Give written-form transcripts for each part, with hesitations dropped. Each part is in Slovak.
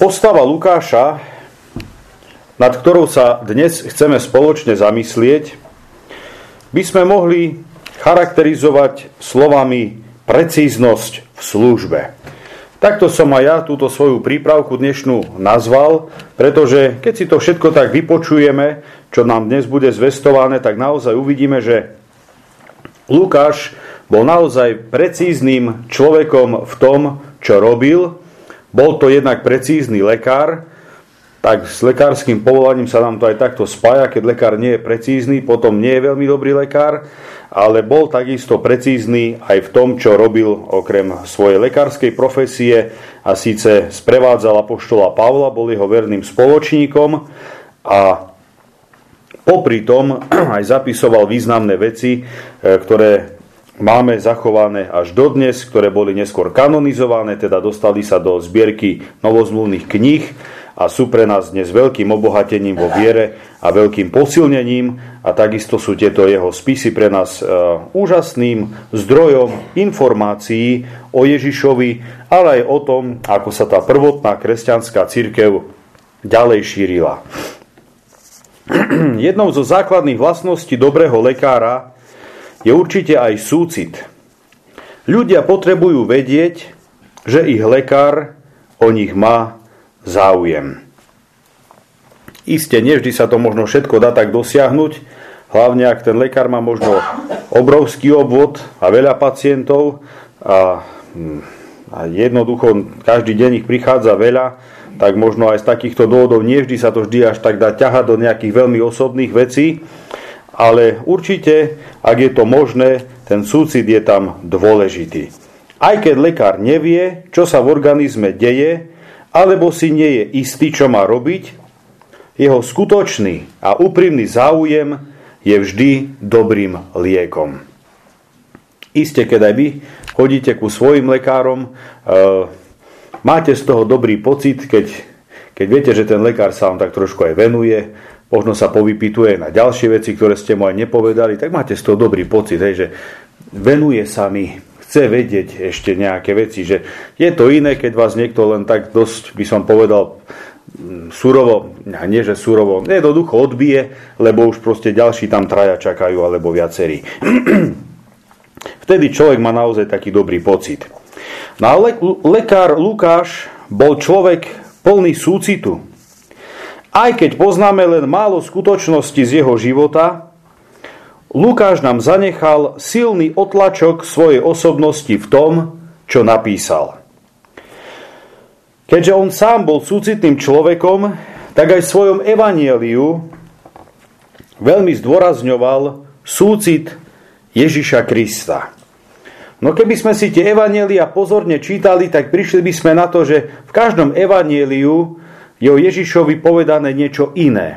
Postava Lukáša, nad ktorou sa dnes chceme spoločne zamyslieť, by sme mohli charakterizovať slovami precíznosť v službe. Takto som aj ja túto svoju prípravku dnešnú nazval, pretože keď si to všetko tak vypočujeme, čo nám dnes bude zvestované, tak naozaj uvidíme, že Lukáš bol naozaj precízným človekom v tom, čo robil. Bol to jednak precízny lekár, tak s lekárskym povolaním sa nám to aj takto spája, keď lekár nie je precízny, potom nie je veľmi dobrý lekár, ale bol takisto precízny aj v tom, čo robil okrem svojej lekárskej profesie, a síce sprevádzal apoštola Pavla, bol jeho verným spoločníkom a popri tom aj zapisoval významné veci, ktoré máme zachované až dodnes, ktoré boli neskôr kanonizované, teda dostali sa do zbierky novozmluvných kníh a sú pre nás dnes veľkým obohatením vo viere a veľkým posilnením, a takisto sú tieto jeho spisy pre nás úžasným zdrojom informácií o Ježišovi, ale aj o tom, ako sa tá prvotná kresťanská cirkev ďalej šírila. Jednou zo základných vlastností dobrého lekára je určite aj súcit. Ľudia potrebujú vedieť, že ich lekár o nich má záujem. Isté, nevždy sa to možno všetko dá tak dosiahnuť, hlavne ak ten lekár má možno obrovský obvod a veľa pacientov a jednoducho každý deň ich prichádza veľa, tak možno aj z takýchto dôvodov nevždy sa to vždy až tak dá ťahať do nejakých veľmi osobných vecí. Ale určite, ak je to možné, ten súcit je tam dôležitý. Aj keď lekár nevie, čo sa v organizme deje, alebo si nie je istý, čo má robiť, jeho skutočný a úprimný záujem je vždy dobrým liekom. Iste, keď aj vy chodíte ku svojim lekárom, máte z toho dobrý pocit, keď viete, že ten lekár sa vám tak trošku aj venuje, možno sa povypituje na ďalšie veci, ktoré ste mu aj nepovedali, tak máte z toho dobrý pocit, že venuje sa mi, chce vedieť ešte nejaké veci, že je to iné, keď vás niekto len tak dosť, by som povedal, surovo, nie že surovo, jednoducho odbije, lebo už proste ďalší tam traja čakajú, alebo viacerí. Vtedy človek má naozaj taký dobrý pocit. No ale lekár Lukáš bol človek plný súcitu. Aj keď poznáme len málo skutočností z jeho života, Lukáš nám zanechal silný otlačok svojej osobnosti v tom, čo napísal. Keďže on sám bol súcitným človekom, tak aj v svojom evanjeliu veľmi zdôrazňoval súcit Ježiša Krista. No keby sme si tie evanjelia pozorne čítali, tak prišli by sme na to, že v každom evanjeliu je o Ježišovi povedané niečo iné.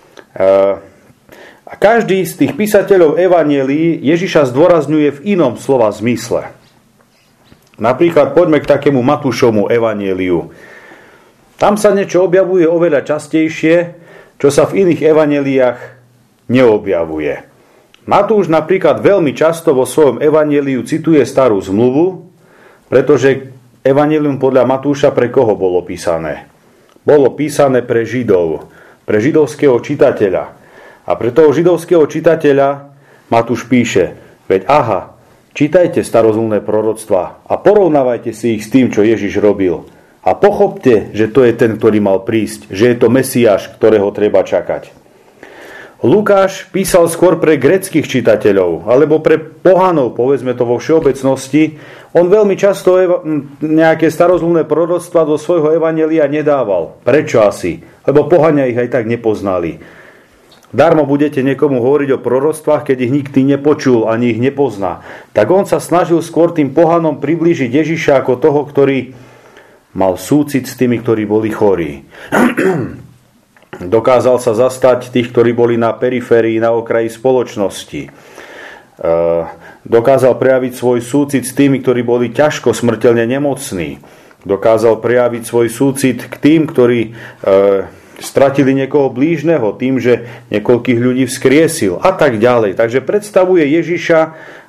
A každý z tých písateľov evanjelií Ježiša zdôrazňuje v inom slova zmysle. Napríklad poďme k takému Matúšovmu evanjeliu. Tam sa niečo objavuje oveľa častejšie, čo sa v iných evanjeliách neobjavuje. Matúš napríklad veľmi často vo svojom evanjeliu cituje starú zmluvu, pretože evanjelium podľa Matúša pre koho bolo písané? Bolo písané pre Židov, pre židovského čitateľa. A pre toho židovského čitateľa Matúš píše, veď aha, čítajte starozmluvné proroctvá a porovnávajte si ich s tým, čo Ježiš robil. A pochopte, že to je ten, ktorý mal prísť, že je to Mesiáš, ktorého treba čakať. Lukáš písal skôr pre gréckych čitateľov, alebo pre pohanov, povedzme to vo všeobecnosti. On veľmi často nejaké starozmluvné proroctvá do svojho evanjelia nedával. Prečo asi? Lebo pohania ich aj tak nepoznali. Darmo budete niekomu hovoriť o proroctvách, keď ich nikdy nepočul ani ich nepozná. Tak on sa snažil skôr tým pohanom priblížiť Ježiša ako toho, ktorý mal súcit s tými, ktorí boli chorí. Dokázal sa zastať tých, ktorí boli na periférii, na okraji spoločnosti. Dokázal prejaviť svoj súcit s tými, ktorí boli ťažko smrteľne nemocní. Dokázal prejaviť svoj súcit k tým, ktorí stratili niekoho blížneho tým, že niekoľkých ľudí vzkriesil a tak ďalej. Takže predstavuje Ježiša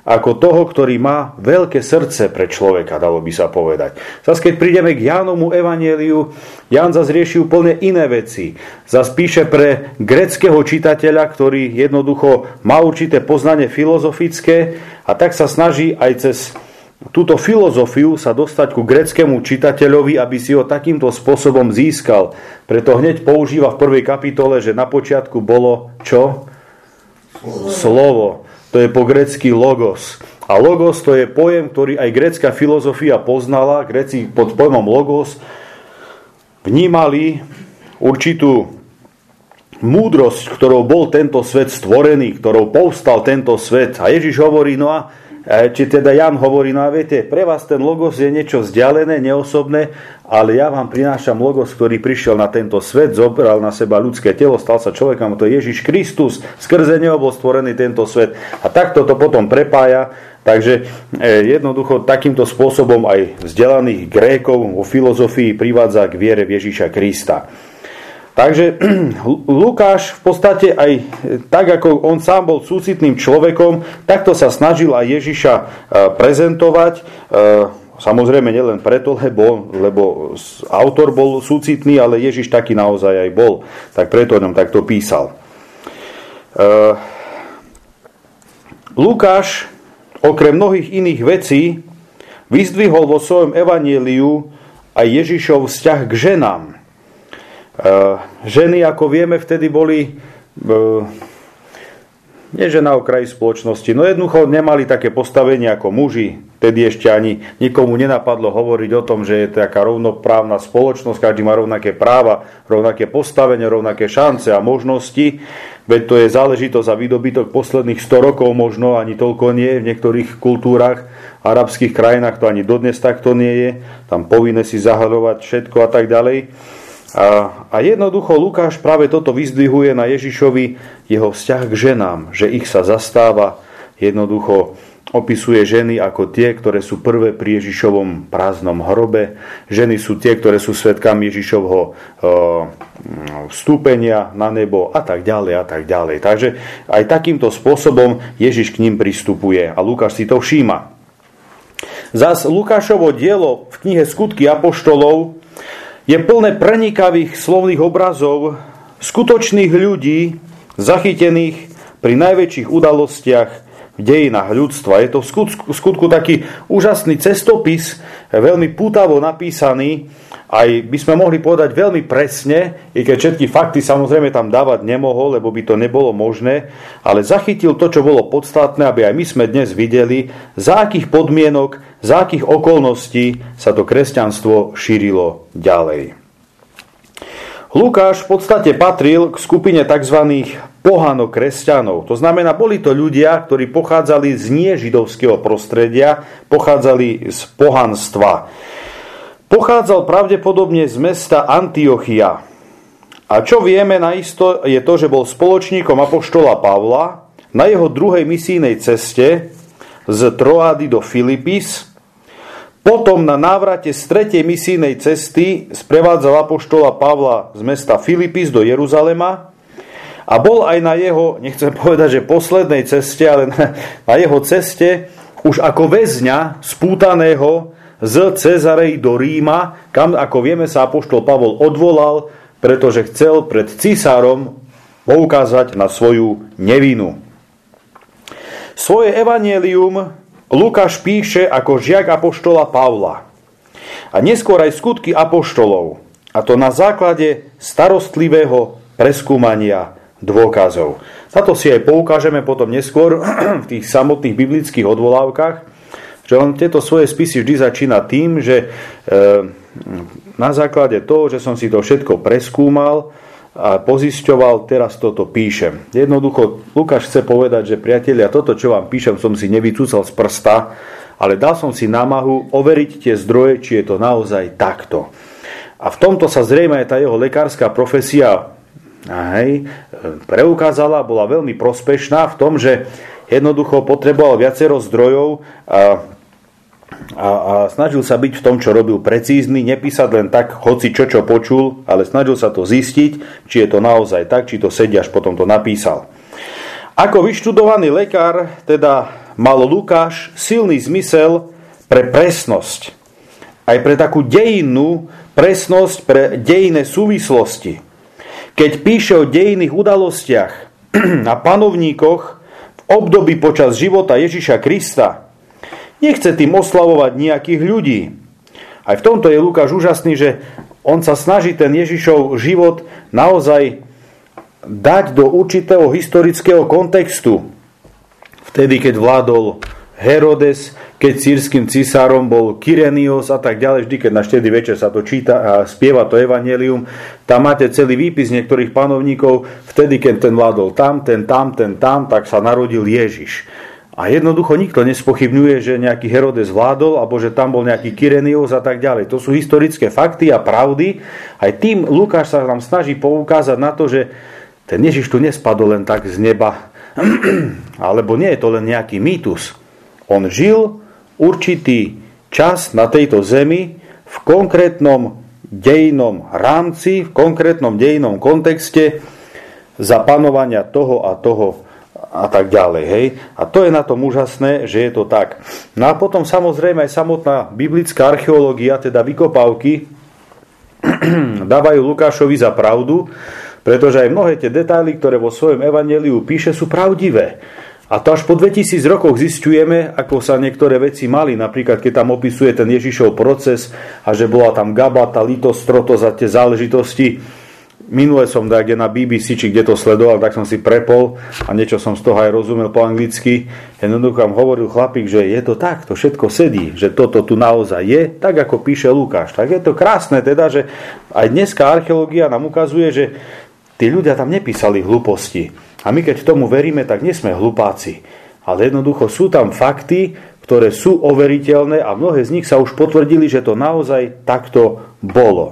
ako toho, ktorý má veľké srdce pre človeka, dalo by sa povedať. Zas keď prídeme k Jánovmu evanjeliu, Ján zase rieši úplne iné veci. Zas píše pre gréckeho čitateľa, ktorý jednoducho má určité poznanie filozofické a tak sa snaží aj cez túto filozofiu sa dostať ku gréckemu čitateľovi, aby si ho takýmto spôsobom získal. Preto hneď používa v prvej kapitole, že na počiatku bolo čo? Slovo. To je po grécky logos. A logos to je pojem, ktorý aj grécka filozofia poznala. Gréci pod pojmom logos vnímali určitú múdrosť, ktorou bol tento svet stvorený, ktorou povstal tento svet. A Ježiš hovorí, no a či teda Ján hovorí, no a viete, pre vás ten logos je niečo vzdialené, neosobné, ale ja vám prinášam logos, ktorý prišiel na tento svet, zobral na seba ľudské telo, stal sa človekom, to je Ježiš Kristus, skrze neho bol stvorený tento svet. A takto to potom prepája, takže jednoducho takýmto spôsobom aj vzdelaných Grékov vo filozofii privádza k viere v Ježiša Krista. Takže Lukáš v podstate aj tak, ako on sám bol súcitným človekom, takto sa snažil aj Ježiša prezentovať. Samozrejme nielen preto, lebo autor bol súcitný, ale Ježiš taký naozaj aj bol. Tak preto nám takto písal. Lukáš okrem mnohých iných vecí vyzdvihol vo svojom evanjeliu aj Ježišov vzťah k ženám. Ženy, ako vieme, vtedy boli nie že na okraji spoločnosti, no jednoducho nemali také postavenie ako muži. Vtedy ešte ani nikomu nenapadlo hovoriť o tom, že je taká rovnoprávna spoločnosť, každý má rovnaké práva, rovnaké postavenie, rovnaké šance a možnosti. Veď to je záležitosť a výdobytok posledných 100 rokov, možno ani toľko nie, v niektorých kultúrach, arabských krajinách to ani dodnes takto nie je. Tam povinné si zahaľovať všetko a tak ďalej. A jednoducho Lukáš práve toto vyzdvihuje na Ježišovi, jeho vzťah k ženám, že ich sa zastáva, jednoducho opisuje ženy ako tie, ktoré sú prvé pri Ježišovom prázdnom hrobe. Ženy sú tie, ktoré sú svedkami Ježišovho vstúpenia na nebo a tak ďalej a tak ďalej. Takže aj takýmto spôsobom Ježiš k ním pristupuje a Lukáš si to všíma. Zas Lukášovo dielo v knihe Skutky apoštolov je plné prenikavých slovných obrazov skutočných ľudí zachytených pri najväčších udalostiach v dejinách ľudstva. Je to v skutku taký úžasný cestopis, veľmi pútavo napísaný, aj by sme mohli povedať veľmi presne, i keď všetky fakty samozrejme tam dávať nemohol, lebo by to nebolo možné, ale zachytil to, čo bolo podstatné, aby aj my sme dnes videli, za akých podmienok, za akých okolností sa to kresťanstvo šírilo ďalej. Lukáš v podstate patril k skupine tzv. Pohanokresťanov. To znamená, boli to ľudia, ktorí pochádzali z nežidovského prostredia, pochádzali z pohanstva. Pochádzal pravdepodobne z mesta Antiochia. A čo vieme naisto je to, že bol spoločníkom apoštola Pavla na jeho druhej misijnej ceste z Troády do Filipis. Potom na návrate z tretej misijnej cesty sprevádzal apoštola Pavla z mesta Filipis do Jeruzalema a bol aj na jeho, nechcem povedať, že poslednej ceste, ale na jeho ceste už ako väzňa spútaného z Cezarej do Ríma, kam, ako vieme, sa apoštol Pavol odvolal, pretože chcel pred cisárom poukázať na svoju nevinu. Svoje evanjelium Lukáš píše ako žiak apoštola Pavla a neskôr aj skutky apoštolov, a to na základe starostlivého preskúmania dôkazov. Na to si aj poukážeme potom neskôr v tých samotných biblických odvolávkach, že on tieto svoje spisy vždy začína tým, že na základe toho, že som si to všetko preskúmal a pozisťoval, teraz toto píšem. Jednoducho Lukáš chce povedať, že priatelia, toto, čo vám píšem, som si nevycúcal z prsta, ale dal som si námahu overiť tie zdroje, či je to naozaj takto. A v tomto sa zrejme aj tá jeho lekárska profesia preukázala, bola veľmi prospešná v tom, že jednoducho potreboval viacero zdrojov a snažil sa byť v tom, čo robil, precízny, nepísať len tak, hoci čo počul, ale snažil sa to zistiť, či je to naozaj tak, či to sedí, až potom to napísal. Ako vyštudovaný lekár teda mal Lukáš silný zmysel pre presnosť. Aj pre takú dejinnú presnosť, pre dejinné súvislosti. Keď píše o dejinných udalostiach a panovníkoch v období počas života Ježiša Krista, nechce tým oslavovať nejakých ľudí. Aj v tomto je Lukáš úžasný, že on sa snaží ten Ježišov život naozaj dať do určitého historického kontextu. Vtedy, keď vládol Herodes, keď sýrskym cisárom bol Kyrenios a tak ďalej, vždy, keď na štedrý večer sa to číta a spieva to evanjelium, tam máte celý výpis niektorých panovníkov, vtedy, keď ten vládol tam, tak sa narodil Ježiš. A jednoducho nikto nespochybňuje, že nejaký Herodes vládol, alebo že tam bol nejaký Kyrenios a tak ďalej. To sú historické fakty a pravdy. Aj tým Lukáš sa nám snaží poukázať na to, že ten Ježiš tu nespadol len tak z neba, alebo nie je to len nejaký mýtus. On žil určitý čas na tejto zemi v konkrétnom dejinnom rámci, v konkrétnom dejinnom kontexte za panovania toho a toho a tak ďalej. Hej? A to je na tom úžasné, že je to tak. No a potom samozrejme aj samotná biblická archeológia, teda vykopávky, dávajú Lukášovi za pravdu, pretože aj mnohé tie detaily, ktoré vo svojom evanjeliu píše, sú pravdivé. A to až po 2000 rokoch zisťujeme, ako sa niektoré veci mali. Napríklad, keď tam opisuje ten Ježišov proces a že bola tam Gabata, Litostrotos a tie záležitosti. Minule som kde na BBC, či kde to sledoval, tak som si prepol a niečo som z toho aj rozumel po anglicky. Jednoducho vám hovoril chlapík, že je to tak, to všetko sedí, že toto tu naozaj je, tak ako píše Lukáš. Tak je to krásne teda, že aj dneska archeológia nám ukazuje, že tí ľudia tam nepísali hlúposti. A my keď tomu veríme, tak nie sme hlupáci. Ale jednoducho sú tam fakty, ktoré sú overiteľné a mnohé z nich sa už potvrdili, že to naozaj takto bolo.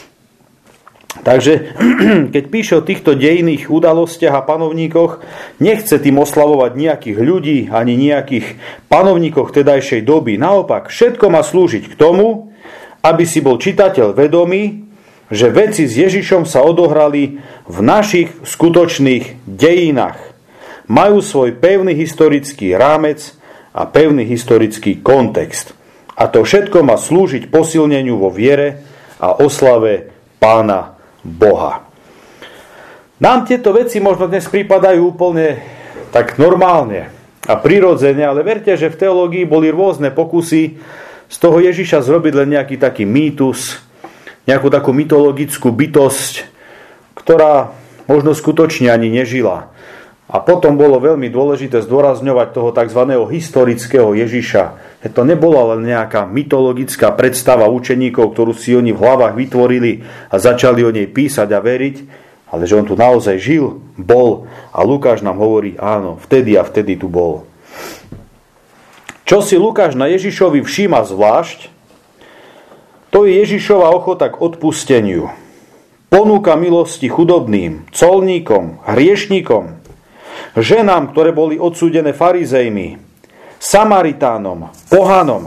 Takže keď píše o týchto dejinných udalostiach a panovníkoch, nechce tým oslavovať nejakých ľudí ani nejakých panovníkoch tedajšej doby. Naopak, všetko má slúžiť k tomu, aby si bol čitateľ vedomý, že veci s Ježišom sa odohrali v našich skutočných dejinách. Majú svoj pevný historický rámec a pevný historický kontext. A to všetko má slúžiť posilneniu vo viere a oslave Pána Boha. Nám tieto veci možno dnes pripadajú úplne tak normálne a prirodzene, ale verte, že v teológii boli rôzne pokusy z toho Ježiša zrobiť len nejaký taký mýtus, nejakú takú mytologickú bytosť, ktorá možno skutočne ani nežila. A potom bolo veľmi dôležité zdôrazňovať toho tzv. Historického Ježiša. To nebola len nejaká mytologická predstava učeníkov, ktorú si oni v hlavách vytvorili a začali o nej písať a veriť, ale že on tu naozaj žil, bol a Lukáš nám hovorí, áno, vtedy a vtedy tu bol. Čo si Lukáš na Ježišovi všíma zvlášť, to je Ježišova ochota k odpusteniu. Ponúka milosti chudobným, colníkom, hriešníkom, ženám, ktoré boli odsúdené farizejmi, Samaritánom, pohanom.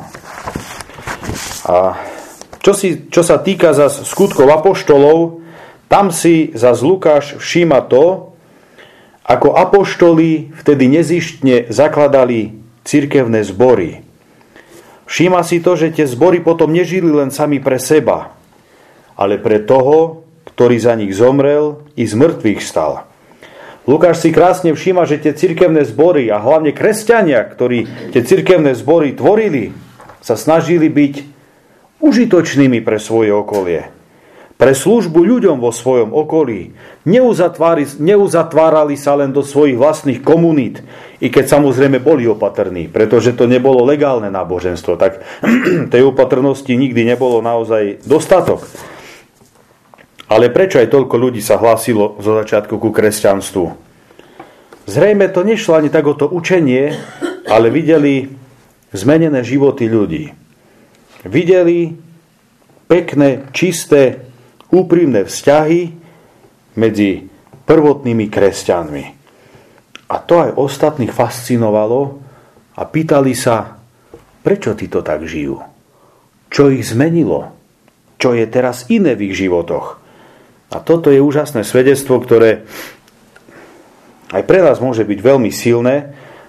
A čo sa týka zas skutkov apoštolov, tam si zas Lukáš všíma to, ako apoštoli vtedy nezištne zakladali cirkevné zbory. Všíma si to, že tie zbory potom nežili len sami pre seba, ale pre toho, ktorý za nich zomrel i z mŕtvych stal. Lukáš si krásne všíma, že tie cirkevné zbory a hlavne kresťania, ktorí tie cirkevné zbory tvorili, sa snažili byť užitočnými pre svoje okolie. Pre službu ľuďom vo svojom okolí. Neuzatvárali sa len do svojich vlastných komunít, i keď samozrejme boli opatrní, pretože to nebolo legálne náboženstvo, tak tej opatrnosti nikdy nebolo naozaj dostatok. Ale prečo aj toľko ľudí sa hlásilo zo začiatku ku kresťanstvu? Zrejme to nešlo ani tak o to učenie, ale videli zmenené životy ľudí. Videli pekné, čisté, úprimné vzťahy medzi prvotnými kresťanmi. A to aj ostatných fascinovalo a pýtali sa, prečo títo tak žijú? Čo ich zmenilo? Čo je teraz iné v ich životoch? A toto je úžasné svedectvo, ktoré aj pre nás môže byť veľmi silné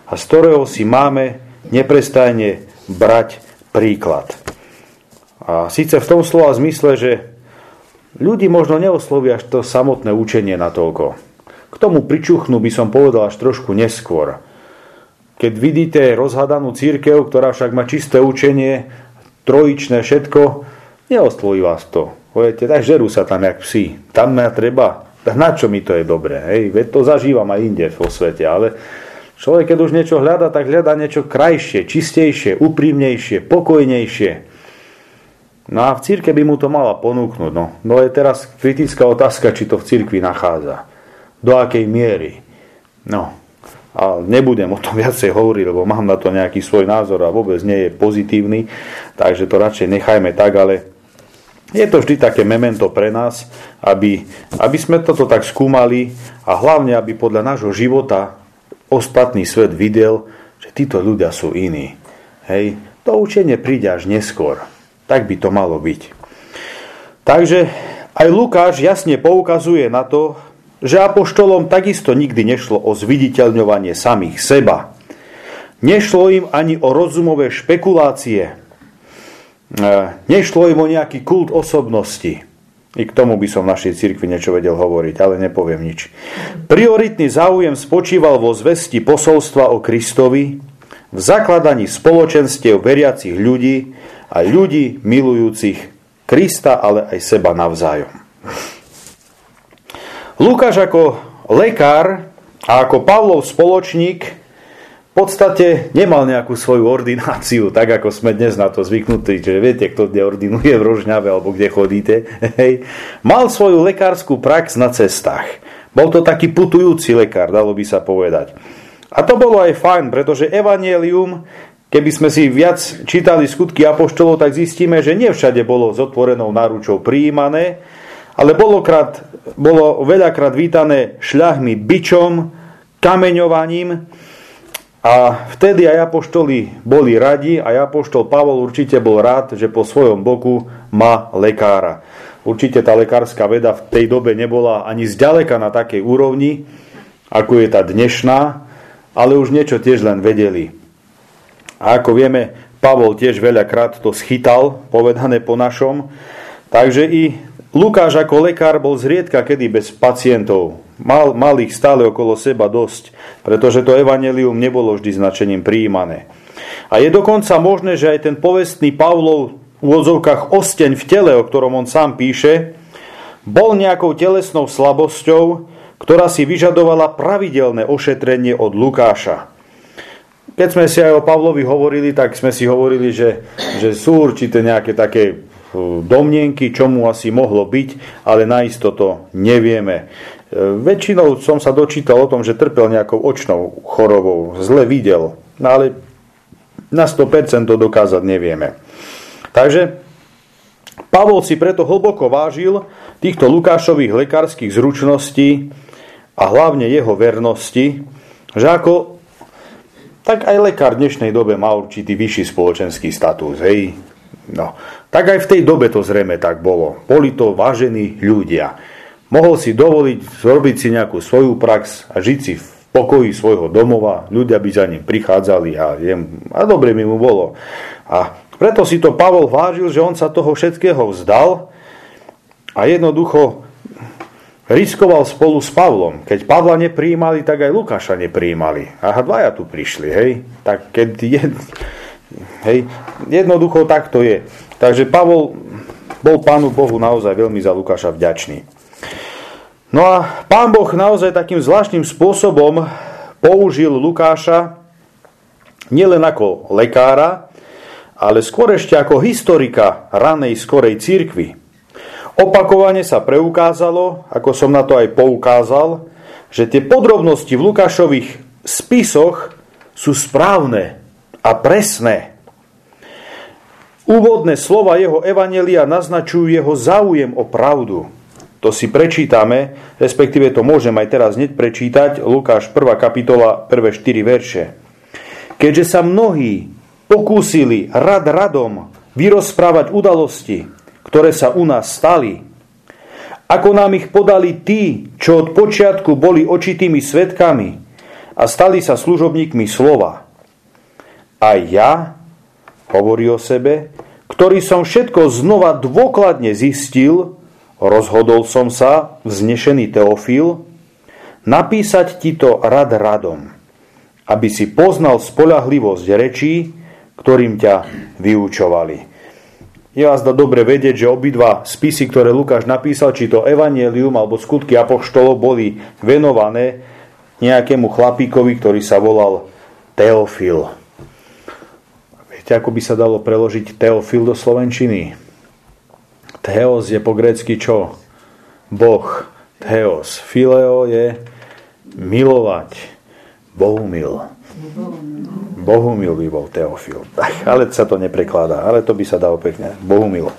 a z ktorého si máme neprestajne brať príklad. A síce v tom slova zmysle, že ľudí možno neosloví až to samotné učenie natoľko. K tomu pričuchnú by som povedal až trošku neskôr. Keď vidíte rozhadanú cirkev, ktorá však má čisté učenie, trojičné všetko, neosloví vás to. Poviete, tak žerú sa tam jak psi. Tam ma treba. Tak na čo mi to je dobré? Hej? Veď to zažívam aj inde vo svete, ale človek, keď už niečo hľadá, tak hľadá niečo krajšie, čistejšie, úprimnejšie, pokojnejšie. No a v cirke by mu to mala ponúknuť. No je teraz kritická otázka, či to v cirkvi nachádza. Do akej miery. No, a nebudem o tom viacej hovoriť, lebo mám na to nejaký svoj názor a vôbec nie je pozitívny, takže to radšej nechajme tak, ale je to vždy také memento pre nás, aby sme toto tak skúmali a hlavne, aby podľa nášho života ostatný svet videl, že títo ľudia sú iní. Hej, to učenie príde až neskôr. Tak by to malo byť. Takže aj Lukáš jasne poukazuje na to, že apoštolom takisto nikdy nešlo o zviditeľňovanie samých seba. Nešlo im ani o rozumové špekulácie. Nešlo im o nejaký kult osobnosti. I k tomu by som v našej cirkvi niečo vedel hovoriť, ale nepoviem nič. Prioritný záujem spočíval vo zvesti posolstva o Kristovi, v zakladaní spoločenstiev veriacich ľudí a ľudí milujúcich Krista, ale aj seba navzájom. Lukáš ako lekár a ako Pavlov spoločník v podstate nemal nejakú svoju ordináciu, tak ako sme dnes na to zvyknutí, že viete, kto kde ordinuje v Rožňave alebo kde chodíte. Hej. Mal svoju lekárskú prax na cestách. Bol to taký putujúci lekár, dalo by sa povedať. A to bolo aj fajn, pretože evanjelium, keby sme si viac čítali skutky apoštolov, tak zistíme, že nie všade bolo s otvorenou náručou prijímané, ale bolo veľakrát vítané šľahmi, bičom, kameňovaním a vtedy aj apoštoli boli radi a apoštol Pavol určite bol rád, že po svojom boku má lekára. Určite tá lekárska veda v tej dobe nebola ani zďaleka na takej úrovni, ako je tá dnešná, ale už niečo tiež len vedeli. A ako vieme, Pavol tiež veľakrát to schytal, povedané po našom, takže i Lukáš ako lekár bol zriedka kedy bez pacientov. Mal ich stále okolo seba dosť, pretože to evanjelium nebolo vždy značením prijímané. A je dokonca možné, že aj ten povestný Pavlov v úvodzovkách osteň v tele, o ktorom on sám píše, bol nejakou telesnou slabosťou, ktorá si vyžadovala pravidelné ošetrenie od Lukáša. Keď sme si aj o Pavlovi hovorili, tak sme si hovorili, že sú určité nejaké také domnienky, čo mu asi mohlo byť, ale naistoto nevieme. Väčšinou som sa dočítal o tom, že trpel nejakou očnou chorobou, zle videl, no ale na 100% to dokázať nevieme. Takže Pavol si preto hlboko vážil týchto Lukášových lekárskych zručností a hlavne jeho vernosti, že ako tak aj lekár v dnešnej dobe má určitý vyšší spoločenský status, hej. No, tak aj v tej dobe to zrejme tak bolo. Boli to vážení ľudia. Mohol si dovoliť zrobiť si nejakú svoju prax a žiť si v pokoji svojho domova. Ľudia by za ním prichádzali a dobre mi mu bolo. A preto si to Pavol vážil, že on sa toho všetkého vzdal a jednoducho riskoval spolu s Pavlom. Keď Pavla neprijímali, tak aj Lukáša neprijímali. Aha, dvaja tu prišli, hej. Tak keď jednoducho tak to je. Takže Pavol bol Pánu Bohu naozaj veľmi za Lukáša vďačný. No a Pán Boh naozaj takým zvláštnym spôsobom použil Lukáša nielen ako lekára, ale skôr ešte ako historika ranej skorej cirkvi. Opakovane sa preukázalo, ako som na to aj poukázal, že tie podrobnosti v Lukášových spisoch sú správne a presné. Úvodné slova jeho evanjelia naznačujú jeho záujem o pravdu. To si prečítame, respektíve to môžem aj teraz hneď prečítať, Lukáš 1. kapitola, prvé 4 verše. Keďže sa mnohí pokúsili rad radom vyrozprávať udalosti, ktoré sa u nás stali, ako nám ich podali tí, čo od počiatku boli očitými svedkami, a stali sa služobníkmi slova. A ja, hovorí o sebe, ktorý som všetko znova dôkladne zistil, rozhodol som sa, vznešený Teofil, napísať ti to rad radom, aby si poznal spoľahlivosť rečí, ktorým ťa vyučovali. Je vás dobre vedieť, že obidva spisy, ktoré Lukáš napísal, či to Evangelium alebo Skutky apoštolov, boli venované nejakému chlapíkovi, ktorý sa volal Teofil. Viete, ako by sa dalo preložiť Teofil do slovenčiny? Theos je po grécky čo? Boh. Theos. Phileo je milovať. Bohumil. Bohumil by bol Teofil. Ale sa to neprekladá. Ale to by sa dalo pekne. Bohumil.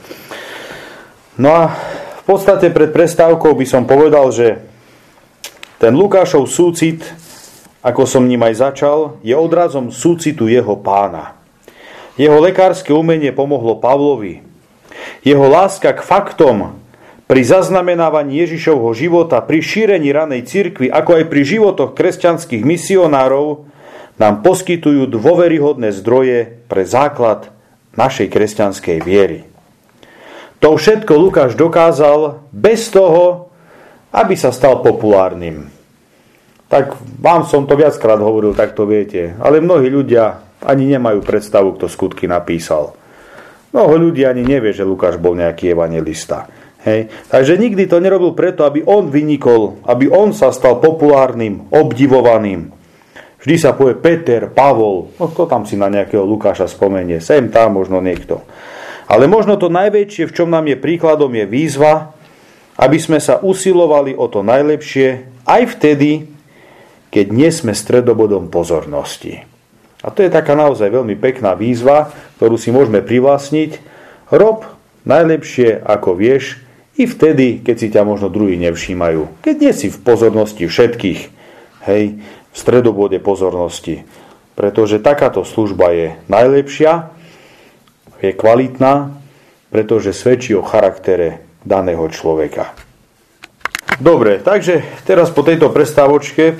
No a v podstate pred prestávkou by som povedal, že ten Lukášov súcit, ako som ním aj začal, je odrazom súcitu jeho pána. Jeho lekárske umenie pomohlo Pavlovi. Jeho láska k faktom pri zaznamenávaní Ježišovho života, pri šírení ranej cirkvi, ako aj pri životoch kresťanských misionárov, nám poskytujú dôveryhodné zdroje pre základ našej kresťanskej viery. To všetko Lukáš dokázal bez toho, aby sa stal populárnym. Tak vám som to viackrát hovoril, tak to viete. Ale mnohí ľudia ani nemajú predstavu, kto Skutky napísal. Mnoho ľudí ani nevie, že Lukáš bol nejaký evanjelista. Hej. Takže nikdy to nerobil preto, aby on vynikol, aby on sa stal populárnym, obdivovaným. Vždy sa povie Peter, Pavol, no kto tam si na nejakého Lukáša spomenie, sem tam možno niekto. Ale možno to najväčšie, v čom nám je príkladom, je výzva, aby sme sa usilovali o to najlepšie aj vtedy, keď nie sme stredobodom pozornosti. A to je taká naozaj veľmi pekná výzva, ktorú si môžeme privlastniť. Rob najlepšie, ako vieš, i vtedy, keď si ťa možno druhí nevšímajú. Keď nie si v pozornosti všetkých, hej, v stredobode pozornosti. Pretože takáto služba je najlepšia, je kvalitná, pretože svedčí o charaktere daného človeka. Dobre, takže teraz po tejto prestávočke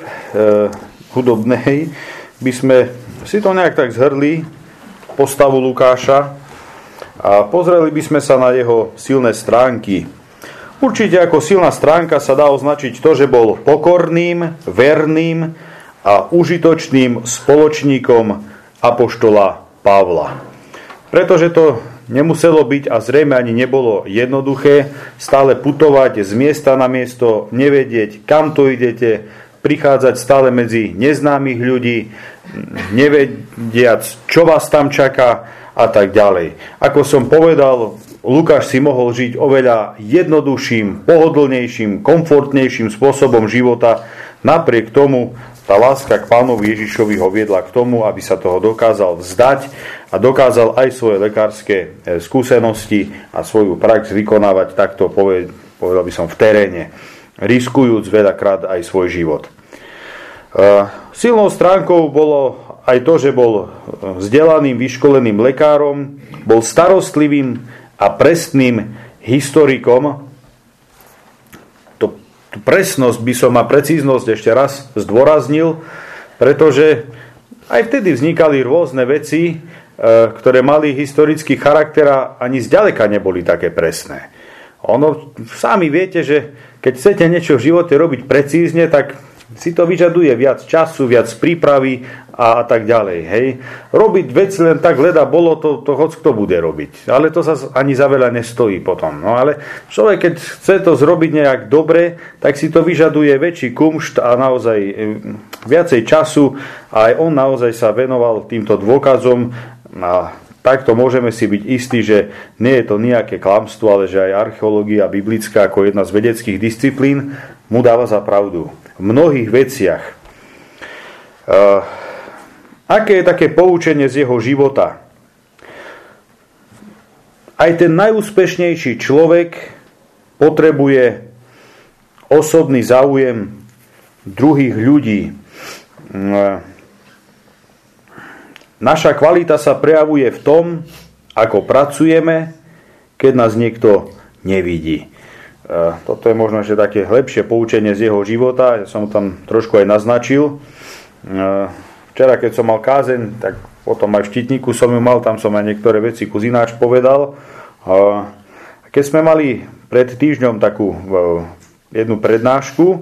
hudobnej by sme si to nejak tak zhrli, postavu Lukáša, a pozreli by sme sa na jeho silné stránky. Určite ako silná stránka sa dá označiť to, že bol pokorným, verným a užitočným spoločníkom apoštola Pavla. Pretože to nemuselo byť a zrejme ani nebolo jednoduché stále putovať z miesta na miesto, nevedieť, kam to idete, prichádzať stále medzi neznámych ľudí, nevediac, čo vás tam čaká a tak ďalej. Ako som povedal, Lukáš si mohol žiť oveľa jednoduchším, pohodlnejším, komfortnejším spôsobom života. Napriek tomu tá láska k Pánovi Ježišovi ho viedla k tomu, aby sa toho dokázal vzdať a dokázal aj svoje lekárske skúsenosti a svoju prax vykonávať takto, povedal by som, v teréne, riskujúc veľakrát aj svoj život. Silnou stránkou bolo aj to, že bol vzdelaným, vyškoleným lekárom, bol starostlivým a presným historikom. Tú presnosť by som a precíznosť ešte raz zdôraznil, pretože aj vtedy vznikali rôzne veci, ktoré mali historický charakter a ani zďaleka neboli také presné. Sami viete, že keď chcete niečo v živote robiť precízne, tak si to vyžaduje viac času, viac prípravy a tak ďalej. Hej. Robiť veci len tak leda bolo, to hoc kto bude robiť. Ale to sa ani za veľa nestojí potom. No ale človek, keď chce to zrobiť nejak dobre, tak si to vyžaduje väčší kumšt a naozaj viacej času. A aj on naozaj sa venoval týmto dôkazom. A takto môžeme si byť istí, že nie je to nejaké klamstvo, ale že aj archeológia biblická ako jedna z vedeckých disciplín mu dáva za pravdu v mnohých veciach. Aké je také poučenie z jeho života? Aj ten najúspešnejší človek potrebuje osobný záujem druhých ľudí. Naša kvalita sa prejavuje v tom, ako pracujeme, keď nás niekto nevidí. Toto je možno ešte také lepšie poučenie z jeho života, ja som tam trošku aj naznačil. Včera, keď som mal kázeň, tak potom aj v Štítniku som ju mal, tam som aj niektoré veci kuzináč povedal. Keď sme mali pred týždňom takú jednu prednášku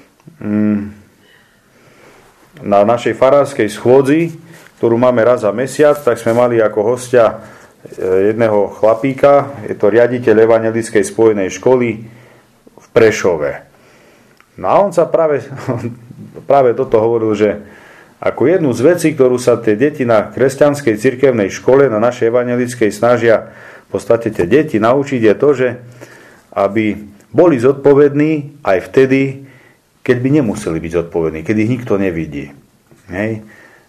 na našej farárskej schôdzi, ktorú máme raz za mesiac, tak sme mali ako hostia jedného chlapíka, je to riaditeľ Evangelickej spojenej školy v Prešove. No a on sa práve toto hovoril, že ako jednu z vecí, ktorú sa tie deti na kresťanskej cirkevnej škole, na našej evangelickej snažia v podstate tie deti naučiť, je to, že aby boli zodpovední aj vtedy, keď by nemuseli byť zodpovední, keď ich nikto nevidí. Hej.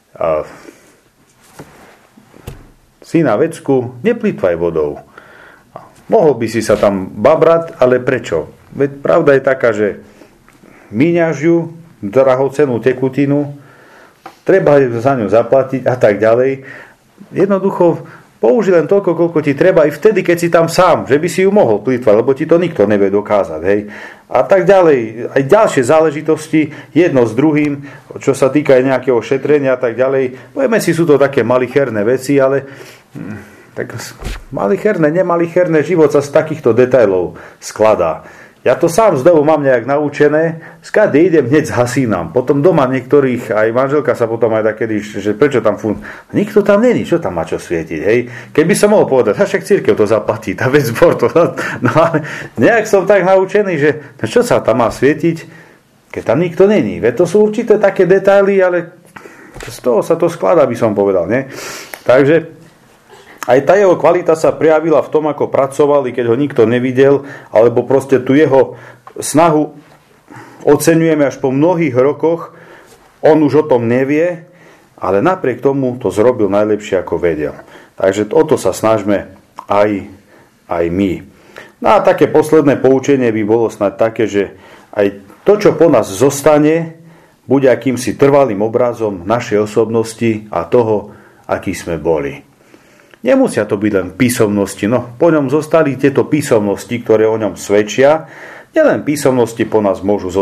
Si na vecku, neplýtvaj vodou. Mohol by si sa tam babrať, ale prečo? Veď pravda je taká, že míňaš ju, drahocenú tekutinu, treba za ňu zaplatiť a tak ďalej. Jednoducho použij len toľko, koľko ti treba aj vtedy, keď si tam sám, že by si ju mohol plýtvať, lebo ti to nikto nevie dokázať. Hej. A tak ďalej. Aj ďalšie záležitosti, jedno s druhým, čo sa týka aj nejakého šetrenia a tak ďalej. Povieme si, sú to také malicherné veci, ale tak malicherné, nemalicherné, život sa z takýchto detailov skladá. Ja to sám z domu mám nejak naučené, skade idem, hneď zhasínam. Potom doma niektorých, aj manželka sa potom aj takedy, že prečo tam nikto tam není, čo tam má čo svietiť, hej. Keby som mohol povedať, však cirkev to zaplatí, tá vec zbor to, no ale nejak som tak naučený, že čo sa tam má svietiť, keď tam nikto není. Veď to sú určité také detaily, ale z toho sa to skladá, by som povedal, nie? Takže aj tá jeho kvalita sa prejavila v tom, ako pracovali, keď ho nikto nevidel, alebo proste tu jeho snahu oceňujeme až po mnohých rokoch. On už o tom nevie, ale napriek tomu to zrobil najlepšie, ako vedel. Takže o to sa snažme aj my. No a také posledné poučenie by bolo snad také, že aj to, čo po nás zostane, bude akýmsi trvalým obrazom našej osobnosti a toho, aký sme boli. Nemusia to byť len písomnosti, no po ňom zostali tieto písomnosti, ktoré o ňom svedčia. Nielen písomnosti po nás môžu zostať